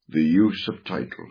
The use of titles.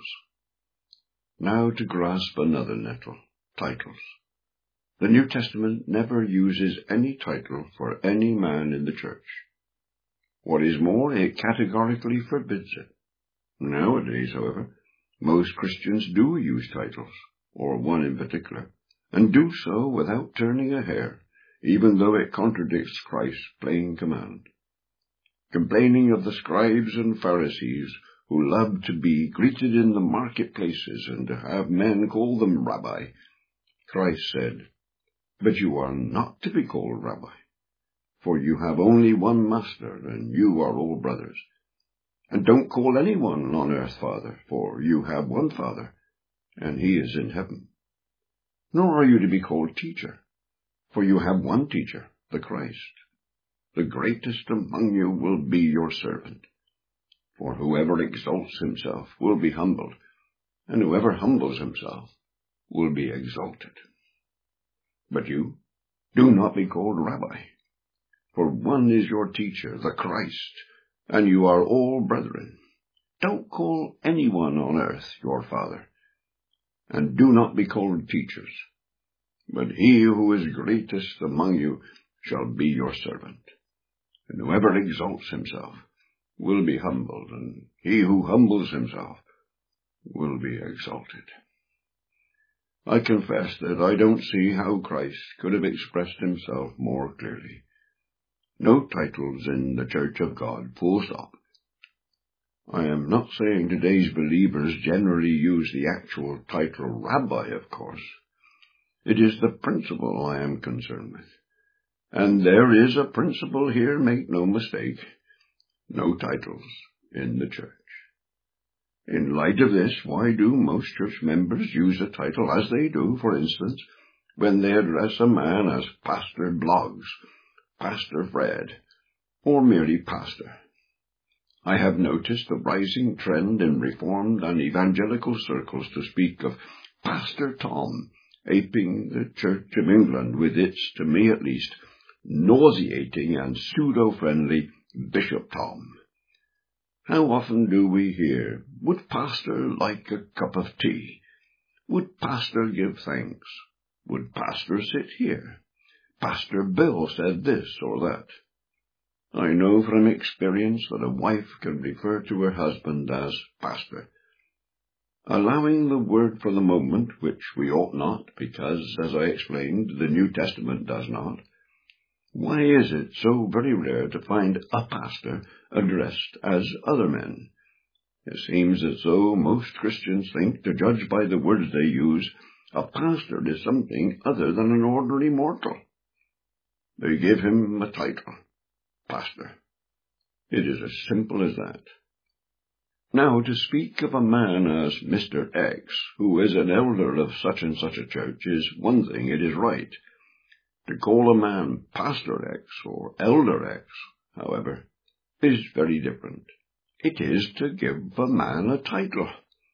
Now to grasp another nettle, titles. The New Testament never uses any title for any man in the church. What is more, it categorically forbids it. Nowadays, however, most Christians do use titles, or one in particular, and do so without turning a hair, even though it contradicts Christ's plain command. Complaining of the scribes and Pharisees who loved to be greeted in the marketplaces and to have men call them Rabbi, Christ said, "But you are not to be called Rabbi, for you have only one Master, and you are all brothers. And don't call anyone on earth Father, for you have one Father, and he is in heaven. Nor are you to be called Teacher, for you have one Teacher, the Christ. The greatest among you will be your servant. For whoever exalts himself will be humbled, and whoever humbles himself will be exalted. But you, do not be called Rabbi, for one is your teacher, the Christ, and you are all brethren. Don't call anyone on earth your father, and do not be called teachers, but he who is greatest among you shall be your servant. And whoever exalts himself will be humbled, and he who humbles himself will be exalted." I confess that I don't see how Christ could have expressed himself more clearly. No titles in the Church of God, full stop. I am not saying today's believers generally use the actual title Rabbi, of course. It is the principle I am concerned with. And there is a principle here, make no mistake. No titles in the church. In light of this, why do most church members use a title as they do, for instance, when they address a man as Pastor Bloggs, Pastor Fred, or merely Pastor? I have noticed the rising trend in Reformed and evangelical circles to speak of Pastor Tom, aping the Church of England with its, to me at least, nauseating and pseudo-friendly Bishop Tom. How often do we hear, "Would Pastor like a cup of tea? Would Pastor give thanks? Would Pastor sit here? Pastor Bill said this or that." I know from experience that a wife can refer to her husband as Pastor. Allowing the word for the moment, which we ought not, because, as I explained, the New Testament does not, why is it so very rare to find a pastor addressed as other men? It seems as though most Christians think, to judge by the words they use, a pastor is something other than an ordinary mortal. They give him a title, pastor. It is as simple as that. Now, to speak of a man as Mr. X, who is an elder of such and such a church, is one thing, it is right. To call a man Pastor X or Elder X, however, is very different. It is to give a man a title.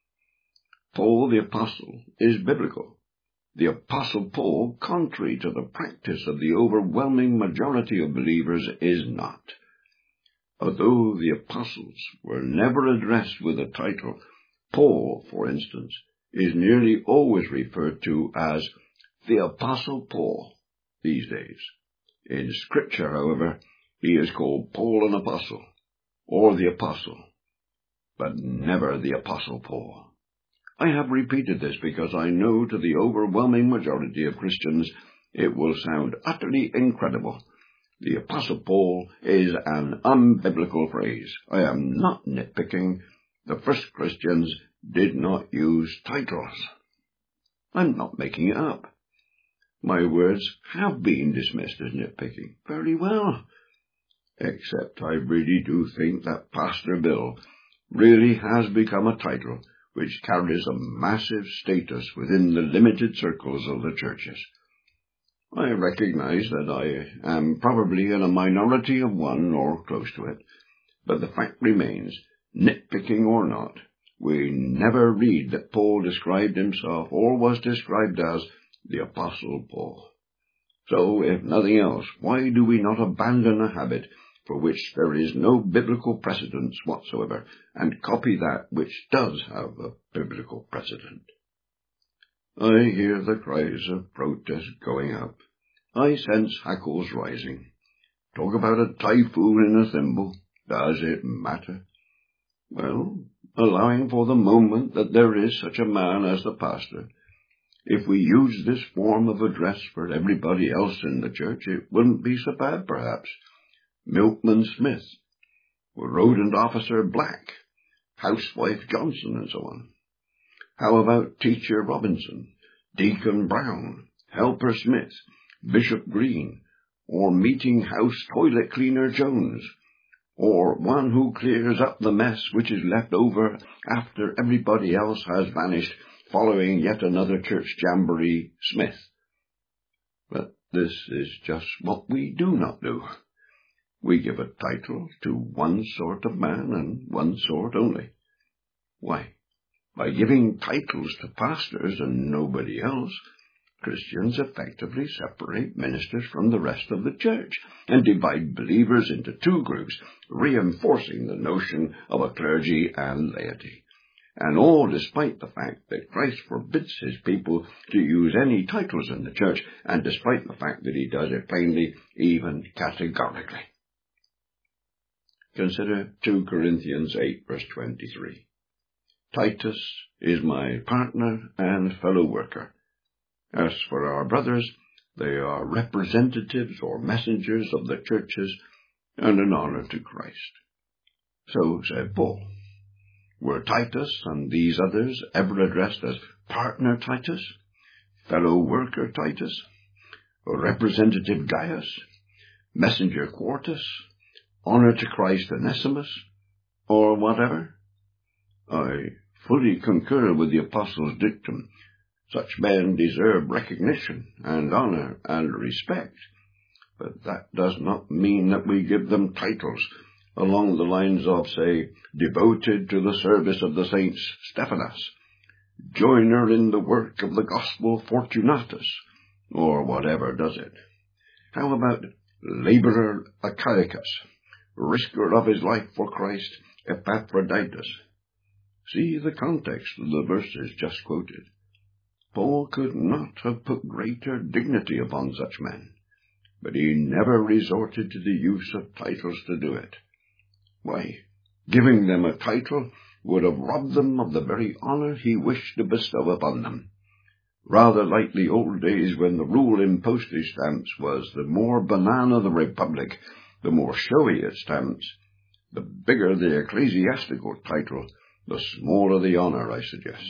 Paul the Apostle is biblical. The Apostle Paul, contrary to the practice of the overwhelming majority of believers, is not. Although the apostles were never addressed with a title, Paul, for instance, is nearly always referred to as the Apostle Paul these days. In Scripture, however, he is called Paul an Apostle, or the Apostle, but never the Apostle Paul. I have repeated this because I know to the overwhelming majority of Christians it will sound utterly incredible. The Apostle Paul is an unbiblical phrase. I am not nitpicking. The first Christians did not use titles. I'm not making it up. My words have been dismissed as nitpicking. Very well. Except I really do think that Pastor Bill really has become a title which carries a massive status within the limited circles of the churches. I recognize that I am probably in a minority of one or close to it, but the fact remains, nitpicking or not, we never read that Paul described himself or was described as the Apostle Paul. So, if nothing else, why do we not abandon a habit for which there is no biblical precedence whatsoever, and copy that which does have a biblical precedent. I hear the cries of protest going up. I sense hackles rising. Talk about a typhoon in a thimble. Does it matter? Well, allowing for the moment that there is such a man as the pastor, if we use this form of address for everybody else in the church, it wouldn't be so bad, perhaps. Milkman Smith, Rodent Officer Black, Housewife Johnson, and so on. How about Teacher Robinson, Deacon Brown, Helper Smith, Bishop Green, or Meeting House Toilet Cleaner Jones, or one who clears up the mess which is left over after everybody else has vanished, following yet another church jamboree, Smith? But this is just what we do not do. We give a title to one sort of man and one sort only. Why, by giving titles to pastors and nobody else, Christians effectively separate ministers from the rest of the church and divide believers into two groups, reinforcing the notion of a clergy and laity. And all despite the fact that Christ forbids his people to use any titles in the church, and despite the fact that he does it plainly, even categorically. Consider 2 Corinthians 8, verse 23. Titus is my partner and fellow worker. As for our brothers, they are representatives or messengers of the churches, and an honor to Christ. So said Paul. Were Titus and these others ever addressed as partner Titus, fellow worker Titus, or representative Gaius, messenger Quartus, honor to Christ Onesimus, or whatever? I fully concur with the apostle's dictum. Such men deserve recognition and honor and respect, but that does not mean that we give them titles along the lines of, say, devoted to the service of the saints Stephanas, joiner in the work of the gospel Fortunatus, or whatever does it. How about laborer Achaicus, risker of his life for Christ Epaphroditus? See the context of the verses just quoted. Paul could not have put greater dignity upon such men, but he never resorted to the use of titles to do it. Why, giving them a title would have robbed them of the very honor he wished to bestow upon them. Rather like the old days when the rule in postage stamps was the more banana the republic, the more showy its stamps. The bigger the ecclesiastical title, the smaller the honor, I suggest.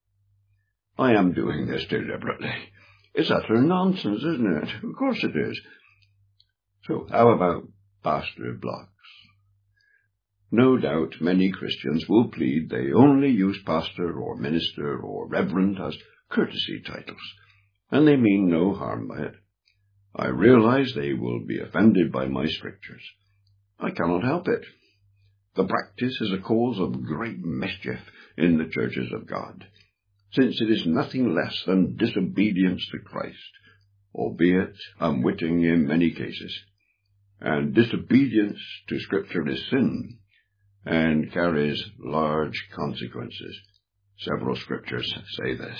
I am doing this deliberately. It's utter nonsense, isn't it? Of course it is. So how about pastor blocks? No doubt many Christians will plead they only use pastor or minister or reverend as courtesy titles, and they mean no harm by it. I realize they will be offended by my strictures. I cannot help it. The practice is a cause of great mischief in the churches of God, since it is nothing less than disobedience to Christ, albeit unwitting in many cases. And disobedience to Scripture is sin, and carries large consequences. Several Scriptures say this.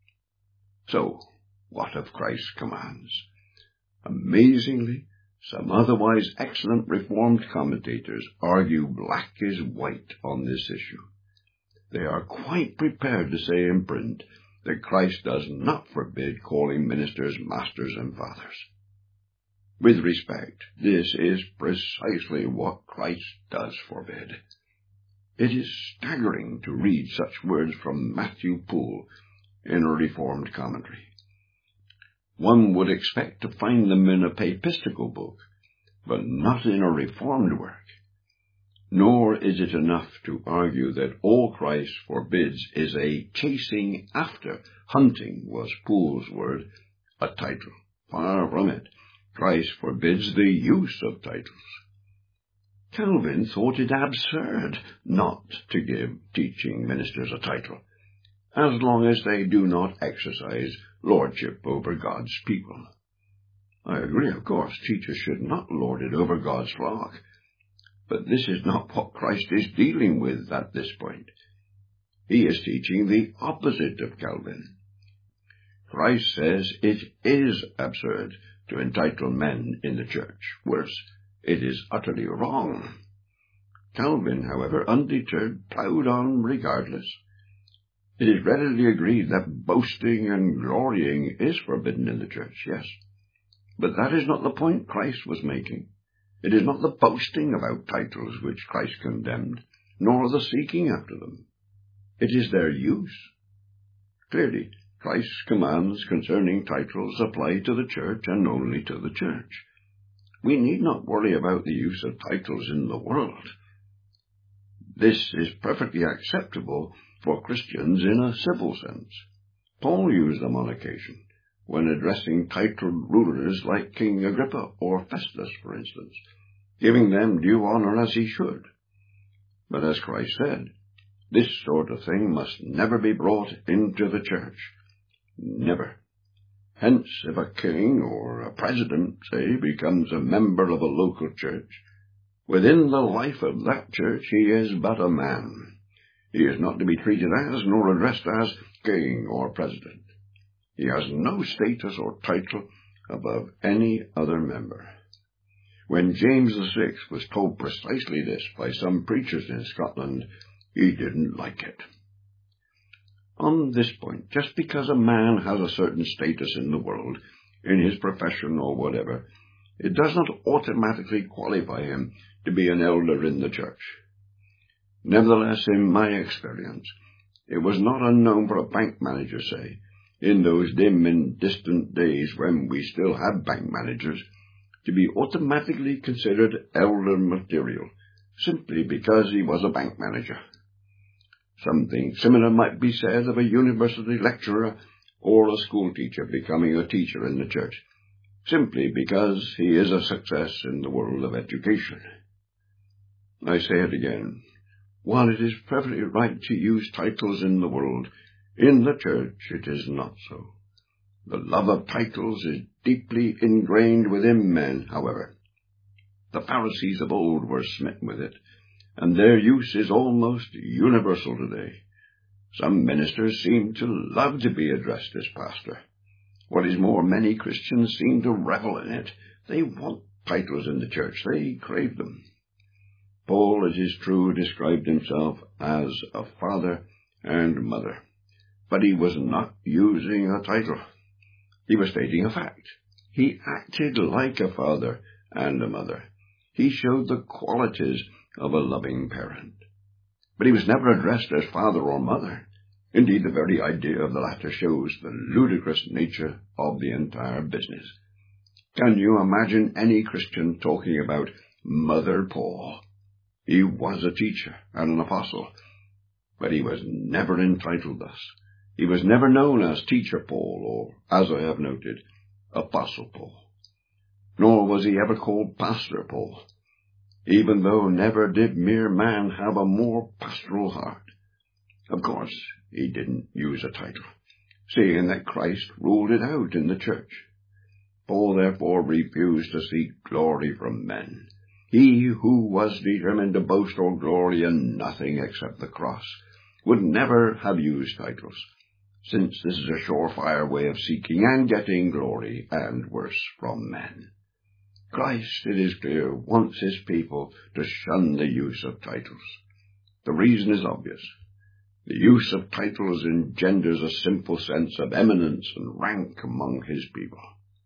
So, what of Christ's commands? Amazingly, some otherwise excellent Reformed commentators argue black is white on this issue. They are quite prepared to say in print that Christ does not forbid calling ministers masters and fathers. With respect, this is precisely what Christ does forbid. It is staggering to read such words from Matthew Poole in a Reformed commentary. One would expect to find them in a papistical book, but not in a Reformed work. Nor is it enough to argue that all Christ forbids is a chasing after. Hunting was Poole's word, a title. Far from it. Christ forbids the use of titles. Calvin thought it absurd not to give teaching ministers a title, as long as they do not exercise lordship over God's people. I agree, of course, teachers should not lord it over God's flock, But this is not what Christ is dealing with at this point. He is teaching the opposite of Calvin. Christ says it is absurd to entitle men in the church. Worse, it is utterly wrong. Calvin, however, undeterred, plowed on regardless. It is readily agreed that boasting and glorying is forbidden in the church, yes. But that is not the point Christ was making. It is not the boasting about titles which Christ condemned, nor the seeking after them. It is their use. Clearly, Christ's commands concerning titles apply to the church and only to the church. We need not worry about the use of titles in the world. This is perfectly acceptable for Christians in a civil sense. Paul used them on occasion, when addressing titled rulers like King Agrippa or Festus, for instance, giving them due honor as he should. But as Christ said, this sort of thing must never be brought into the church. Never. Hence, if a king or a president, say, becomes a member of a local church, within the life of that church he is but a man. He is not to be treated as, nor addressed as, king or president. He has no status or title above any other member. When James VI was told precisely this by some preachers in Scotland, he didn't like it. On this point, just because a man has a certain status in the world, in his profession or whatever, it does not automatically qualify him to be an elder in the church. Nevertheless, in my experience, it was not unknown for a bank manager, say, in those dim and distant days when we still had bank managers, to be automatically considered elder material, simply because he was a bank manager. Something similar might be said of a university lecturer or a school teacher becoming a teacher in the church, simply because he is a success in the world of education. I say it again. While it is perfectly right to use titles in the world, in the church it is not so. The love of titles is deeply ingrained within men, however. The Pharisees of old were smitten with it, and their use is almost universal today. Some ministers seem to love to be addressed as pastor. What is more, many Christians seem to revel in it. They want titles in the church. They crave them. Paul, it is true, described himself as a father and mother, but he was not using a title. He was stating a fact. He acted like a father and a mother. He showed the qualities of a loving parent. But he was never addressed as father or mother. Indeed, the very idea of the latter shows the ludicrous nature of the entire business. Can you imagine any Christian talking about Mother Paul? He was a teacher and an apostle, but he was never entitled thus. He was never known as Teacher Paul, or, as I have noted, Apostle Paul. Nor was he ever called Pastor Paul, even though never did mere man have a more pastoral heart. Of course, he didn't use a title, seeing that Christ ruled it out in the church. Paul therefore refused to seek glory from men. He who was determined to boast or glory in nothing except the cross would never have used titles, since this is a surefire way of seeking and getting glory, and worse, from men. Christ, it is clear, wants his people to shun the use of titles. The reason is obvious. The use of titles engenders a simple sense of eminence and rank among his people.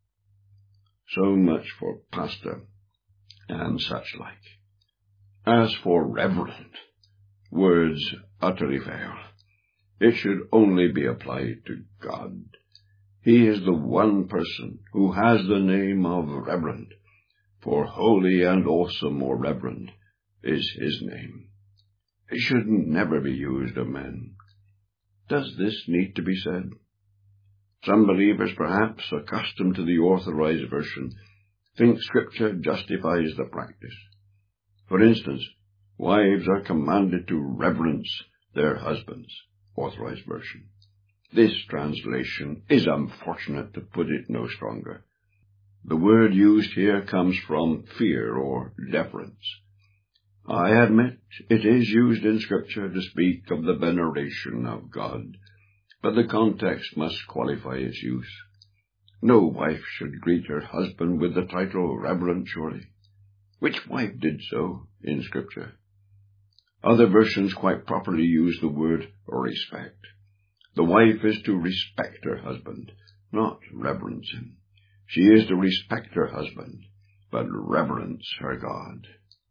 So much for pastor and such like. As for reverend, words utterly fail. It should only be applied to God. He is the one person who has the name of reverend, for holy and awesome or reverend is his name. It should never be used of men. Does this need to be said? Some believers, perhaps, accustomed to the Authorized Version, think Scripture justifies the practice. For instance, wives are commanded to reverence their husbands, Authorized Version. This translation is unfortunate, to put it no stronger. The word used here comes from fear or deference. I admit it is used in Scripture to speak of the veneration of God, but the context must qualify its use. No wife should greet her husband with the title Reverend, surely. Which wife did so in Scripture? Other versions quite properly use the word respect. The wife is to respect her husband, not reverence him. She is to respect her husband, but reverence her God.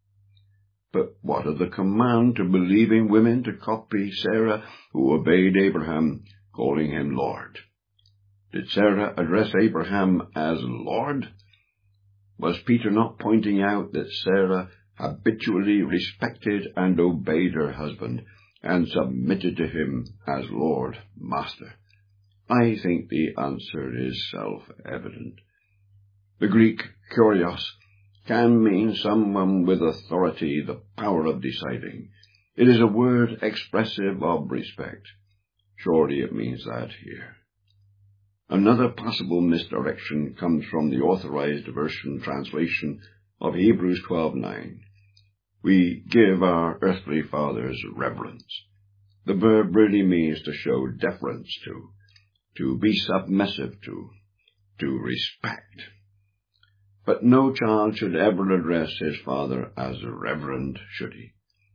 But what of the command to believing women to copy Sarah, who obeyed Abraham, calling him Lord? Did Sarah address Abraham as Lord? Was Peter not pointing out that Sarah habitually respected and obeyed her husband, and submitted to him as Lord, Master? I think the answer is self-evident. The Greek kurios can mean someone with authority, the power of deciding. It is a word expressive of respect. Surely it means that here. Another possible misdirection comes from the Authorized Version translation of Hebrews 12:9. We give our earthly fathers reverence. The verb really means to show deference to be submissive to respect. But no child should ever address his father as a reverend, should he?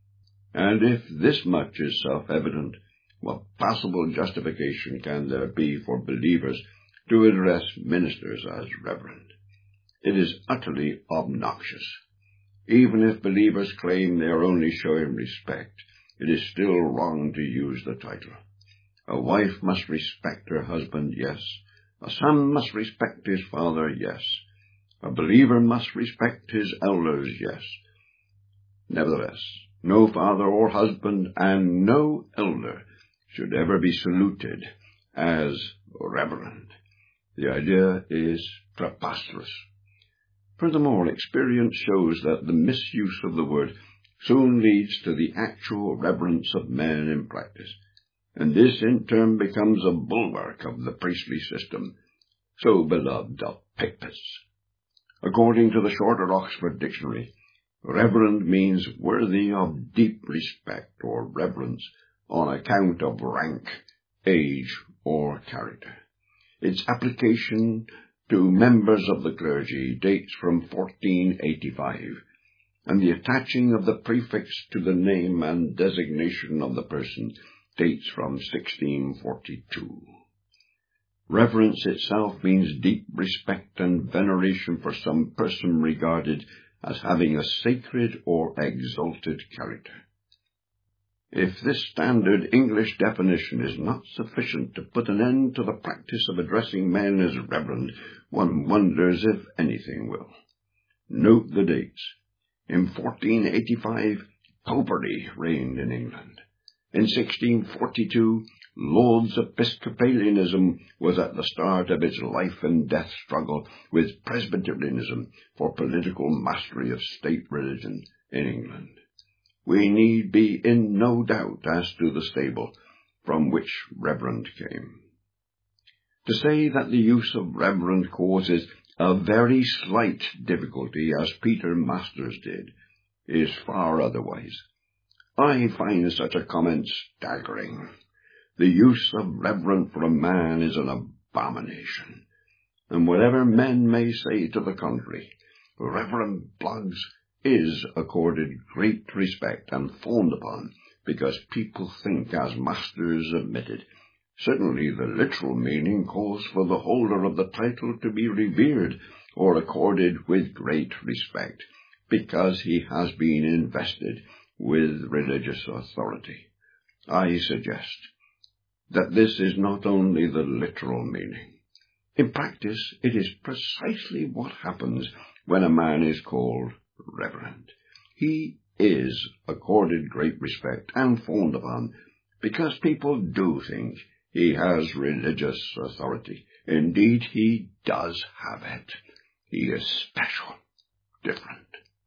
And if this much is self-evident, what possible justification can there be for believers to address ministers as reverend? It is utterly obnoxious. Even if believers claim they are only showing respect, it is still wrong to use the title. A wife must respect her husband, yes. A son must respect his father, yes. A believer must respect his elders, yes. Nevertheless, no father or husband and no elder should ever be saluted as reverend. The idea is preposterous. Furthermore, experience shows that the misuse of the word soon leads to the actual reverence of men in practice, and this in turn becomes a bulwark of the priestly system, so beloved of papists. According to the Shorter Oxford Dictionary, reverend means worthy of deep respect or reverence on account of rank, age, or character. Its application to members of the clergy dates from 1485, and the attaching of the prefix to the name and designation of the person dates from 1642. Reverence itself means deep respect and veneration for some person regarded as having a sacred or exalted character. If this standard English definition is not sufficient to put an end to the practice of addressing men as reverend, one wonders if anything will. Note the dates. In 1485, Popery reigned in England. In 1642, Lord's Episcopalianism was at the start of its life and death struggle with Presbyterianism for political mastery of state religion in England. We need be in no doubt as to the stable from which reverend came. To say that the use of reverend causes a very slight difficulty, as Peter Masters did, is far otherwise. I find such a comment staggering. The use of reverend for a man is an abomination, and whatever men may say to the contrary, Reverend Bloggs is accorded great respect and fawned upon because people think, as Masters admitted. Certainly the literal meaning calls for the holder of the title to be revered or accorded with great respect because he has been invested with religious authority. I suggest that this is not only the literal meaning. In practice, it is precisely what happens when a man is called reverend. He is accorded great respect and fawned upon because people do think he has religious authority. Indeed, he does have it. He is special, different.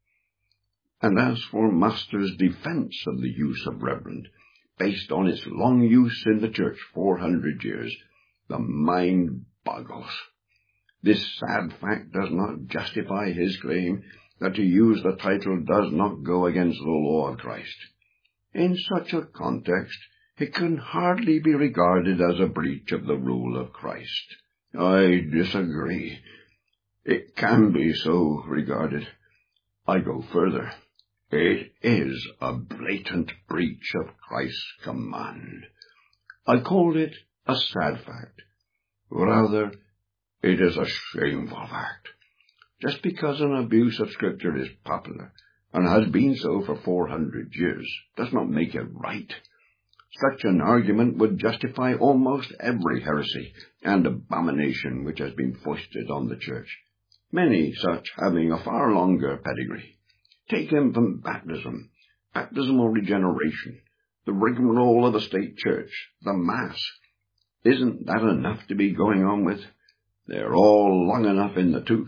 And as for Masters' defense of the use of reverend, based on its long use in the church 400 years, the mind boggles. This sad fact does not justify his claim that to use the title does not go against the law of Christ. In such a context, it can hardly be regarded as a breach of the rule of Christ. I disagree. It can be so regarded. I go further. It is a blatant breach of Christ's command. I call it a sad fact. Rather, it is a shameful fact. Just because an abuse of Scripture is popular, and has been so for 400 years, does not make it right. Such an argument would justify almost every heresy and abomination which has been foisted on the Church, many such having a far longer pedigree. Take infant baptism, baptismal regeneration, the rigmarole of the state church, the Mass. Isn't that enough to be going on with? They're all long enough in the tooth.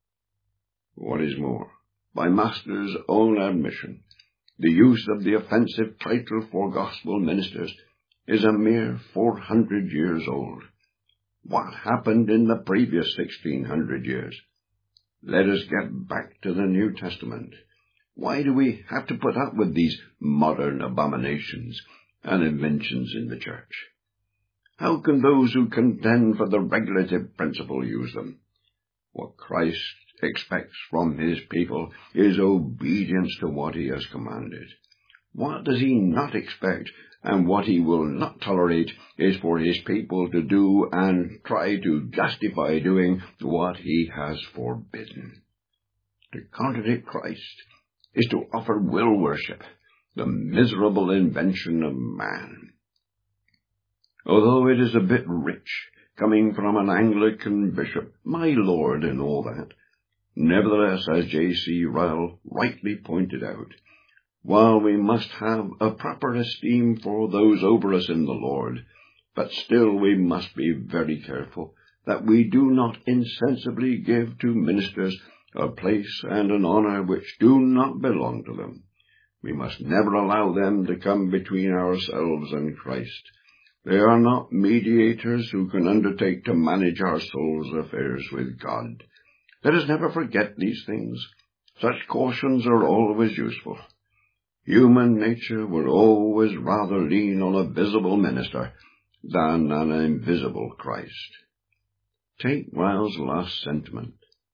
What is more, by Master's own admission, the use of the offensive title for gospel ministers is a mere 400 years old. What happened in the previous 1600 years? Let us get back to the New Testament. Why do we have to put up with these modern abominations and inventions in the Church? How can those who contend for the regulative principle use them? What Christ expects from his people is obedience to what he has commanded. What does he not expect, and what he will not tolerate, is for his people to do and try to justify doing what he has forbidden. To contradict Christ is to offer will worship, the miserable invention of man. Although it is a bit rich, coming from an Anglican bishop, my lord, and all that, nevertheless, as J.C. Ryle rightly pointed out, while we must have a proper esteem for those over us in the Lord, but still we must be very careful that we do not insensibly give to ministers a place and an honor which do not belong to them. We must never allow them to come between ourselves and Christ. They are not mediators who can undertake to manage our soul's affairs with God. Let us never forget these things. Such cautions are always useful. Human nature will always rather lean on a visible minister than an invisible Christ. Take Ryle's last sentiment.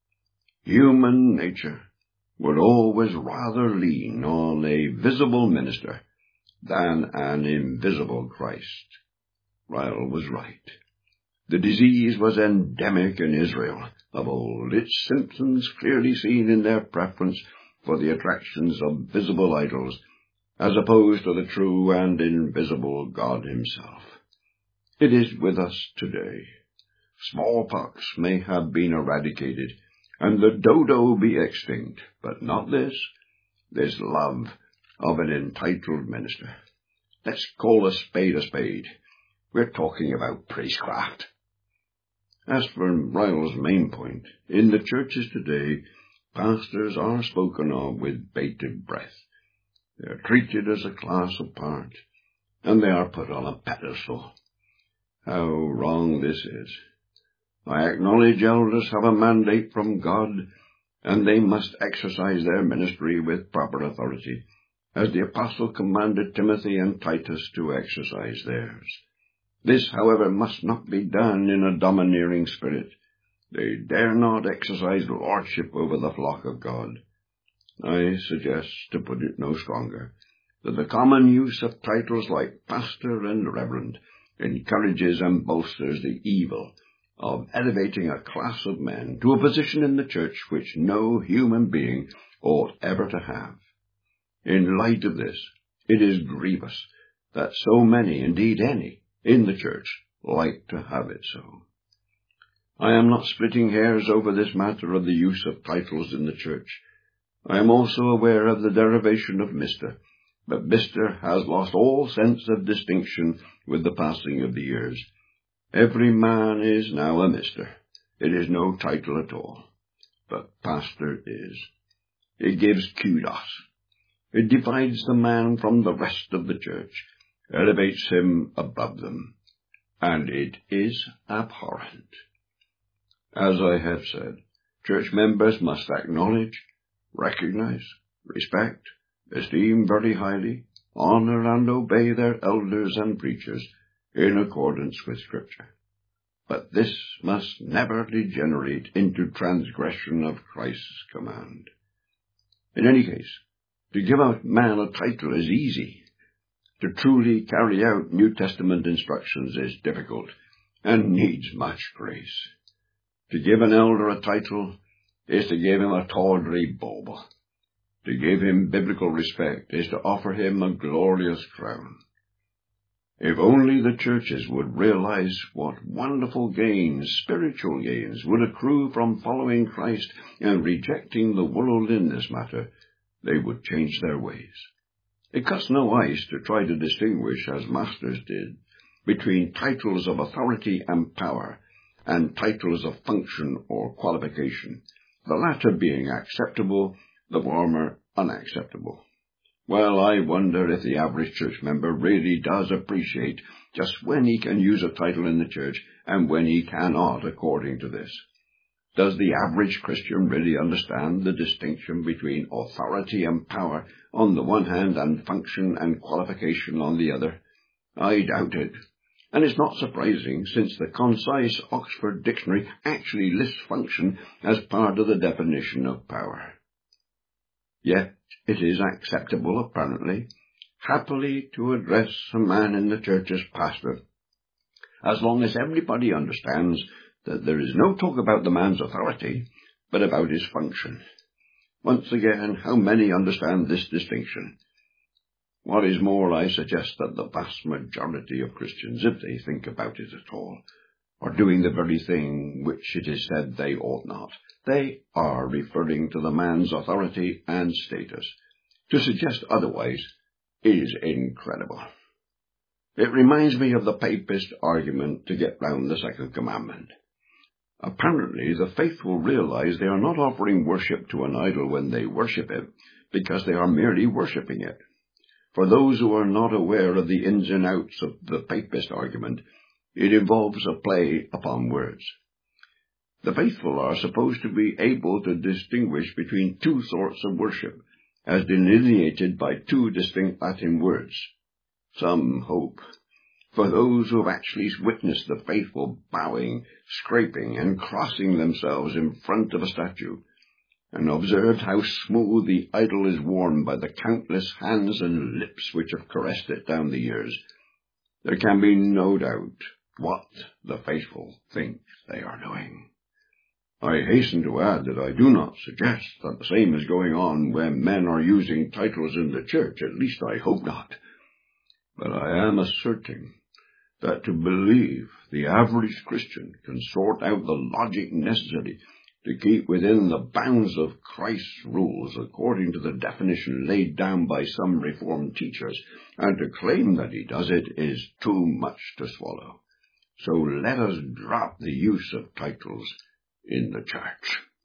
Human nature would always rather lean on a visible minister than an invisible Christ. Ryle was right. The disease was endemic in Israel of old, its symptoms clearly seen in their preference for the attractions of visible idols, as opposed to the true and invisible God himself. It is with us today. Smallpox may have been eradicated, and the dodo be extinct, but not this love of an entitled minister. Let's call a spade a spade. We're talking about priestcraft. As for Ryle's main point, in the churches today, pastors are spoken of with bated breath. They are treated as a class apart, and they are put on a pedestal. How wrong this is. I acknowledge elders have a mandate from God, and they must exercise their ministry with proper authority, as the apostle commanded Timothy and Titus to exercise theirs. This, however, must not be done in a domineering spirit. They dare not exercise lordship over the flock of God. I suggest, to put it no stronger, that the common use of titles like pastor and reverend encourages and bolsters the evil of elevating a class of men to a position in the church which no human being ought ever to have. In light of this, it is grievous that so many, indeed any, in the church like to have it so. I am not splitting hairs over this matter of the use of titles in the church. I am also aware of the derivation of Mr., but Mr. has lost all sense of distinction with the passing of the years. Every man is now a Mr. It is no title at all, but pastor is. It gives kudos. It divides the man from the rest of the church, elevates him above them, and it is abhorrent. As I have said, church members must acknowledge, recognize, respect, esteem very highly, honor and obey their elders and preachers in accordance with Scripture. But this must never degenerate into transgression of Christ's command. In any case, to give a man a title is easy. To truly carry out New Testament instructions is difficult and needs much grace. To give an elder a title is to give him a tawdry bauble. To give him biblical respect is to offer him a glorious crown. If only the churches would realize what wonderful gains, spiritual gains, would accrue from following Christ and rejecting the world in this matter, they would change their ways. It cuts no ice to try to distinguish, as masters did, between titles of authority and power and titles of function or qualification, the latter being acceptable, the former unacceptable. Well, I wonder if the average church member really does appreciate just when he can use a title in the church and when he cannot according to this. Does the average Christian really understand the distinction between authority and power on the one hand and function and qualification on the other? I doubt it. And it's not surprising, since the concise Oxford Dictionary actually lists function as part of the definition of power. Yet it is acceptable, apparently, happily to address a man in the church as pastor, as long as everybody understands that there is no talk about the man's authority, but about his function. Once again, how many understand this distinction? What is more, I suggest that the vast majority of Christians, if they think about it at all, are doing the very thing which it is said they ought not. They are referring to the man's authority and status. To suggest otherwise is incredible. It reminds me of the papist argument to get round the second commandment. Apparently, the faithful realize they are not offering worship to an idol when they worship it, because they are merely worshipping it. For those who are not aware of the ins and outs of the papist argument, it involves a play upon words. The faithful are supposed to be able to distinguish between two sorts of worship, as delineated by two distinct Latin words. Some hope. For those who have actually witnessed the faithful bowing, scraping, and crossing themselves in front of a statue, and observed how smooth the idol is worn by the countless hands and lips which have caressed it down the years, there can be no doubt what the faithful think they are doing. I hasten to add that I do not suggest that the same is going on when men are using titles in the church, at least I hope not. But I am asserting that to believe the average Christian can sort out the logic necessary to keep within the bounds of Christ's rules according to the definition laid down by some Reformed teachers, and to claim that he does it, is too much to swallow. So let us drop the use of titles in the church.